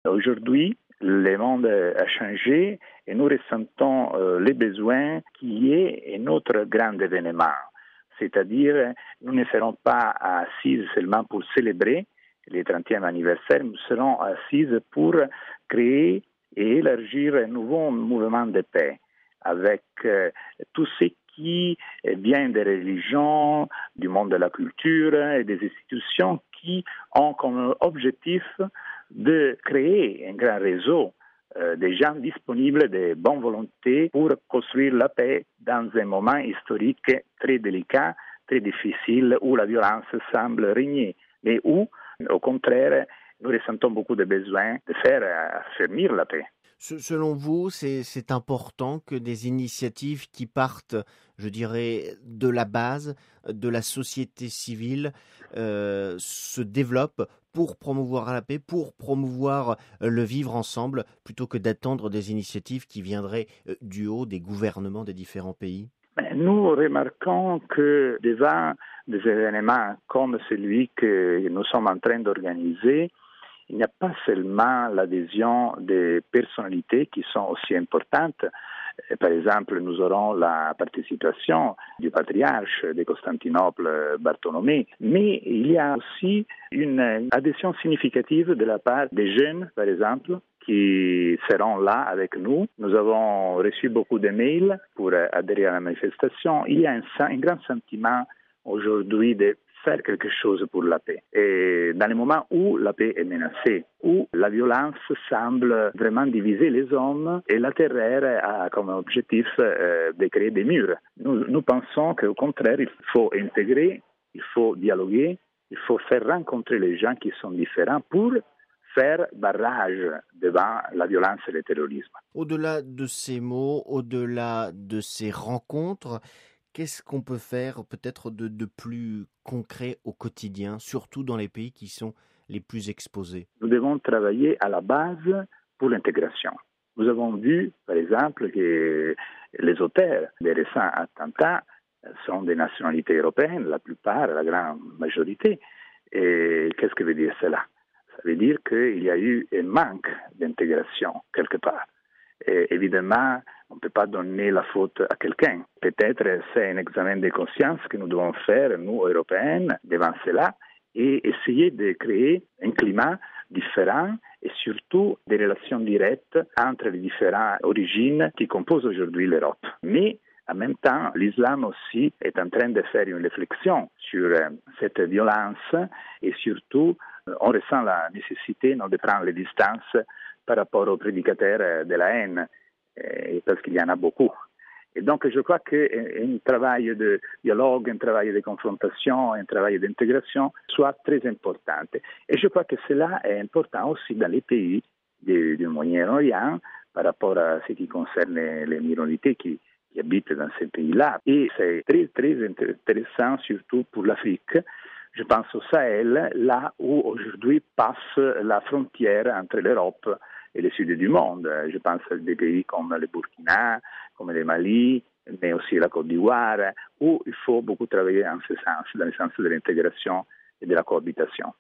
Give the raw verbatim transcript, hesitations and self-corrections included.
Aujourd'hui, le monde a changé et nous ressentons euh, les besoins qui est notre grand événement. C'est-à-dire, nous ne serons pas assis seulement pour célébrer le trentième anniversaire, nous serons assis pour créer et élargir un nouveau mouvement de paix avec euh, tout ce qui vient des religions, du monde de la culture et des institutions qui ont comme objectif de créer un grand réseau euh, de gens disponibles, de bonne volonté pour construire la paix dans un moment historique très délicat, très difficile, où la violence semble régner, mais où, au contraire, nous ressentons beaucoup de besoin de faire affermir la paix. Selon vous, c'est, c'est important que des initiatives qui partent, je dirais, de la base, de la société civile, euh, se développent pour promouvoir la paix, pour promouvoir le vivre ensemble, plutôt que d'attendre des initiatives qui viendraient du haut des gouvernements des différents pays? Nous remarquons que devant des événements comme celui que nous sommes en train d'organiser, il n'y a pas seulement l'adhésion des personnalités qui sont aussi importantes. Par exemple, nous aurons la participation du patriarche de Constantinople, Bartholomée, mais il y a aussi une adhésion significative de la part des jeunes, par exemple, qui seront là avec nous. Nous avons reçu beaucoup de mails pour adhérer à la manifestation. Il y a un, un grand sentiment aujourd'hui de faire quelque chose pour la paix. Et dans le moment où la paix est menacée, où la violence semble vraiment diviser les hommes et la terreur a comme objectif euh, de créer des murs. Nous, nous pensons qu'au contraire, il faut intégrer, il faut dialoguer, il faut faire rencontrer les gens qui sont différents pour faire barrage devant la violence et le terrorisme. Au-delà de ces mots, au-delà de ces rencontres, qu'est-ce qu'on peut faire peut-être de, de plus concret au quotidien, surtout dans les pays qui sont les plus exposés? Nous devons travailler à la base pour l'intégration. Nous avons vu, par exemple, que les auteurs des récents attentats sont des nationalités européennes, la plupart, la grande majorité. Et qu'est-ce que veut dire cela? Ça veut dire qu'il y a eu un manque d'intégration quelque part. Et évidemment, on ne peut pas donner la faute à quelqu'un. Peut-être c'est un examen de conscience que nous devons faire, nous, Européennes, devant cela, et essayer de créer un climat différent et surtout des relations directes entre les différentes origines qui composent aujourd'hui l'Europe. Mais en même temps, l'islam aussi est en train de faire une réflexion sur cette violence et surtout, on ressent la nécessité non, de prendre les distances par rapport aux prédicateurs de la haine, parce qu'il y en a beaucoup. Et donc, je crois qu'un travail de dialogue, un travail de confrontation, un travail d'intégration soit très important. Et je crois que cela est important aussi dans les pays du, du Moyen-Orient par rapport à ce qui concerne les minorités qui, qui habitent dans ces pays-là. Et c'est très, très intéressant, surtout pour l'Afrique. Je pense au Sahel, là où aujourd'hui passe la frontière entre l'Europe et le sud du monde. Je pense à des pays comme le Burkina, comme le Mali, mais aussi la Côte d'Ivoire, où il faut beaucoup travailler en ce sens, dans le sens de l'intégration et de la cohabitation.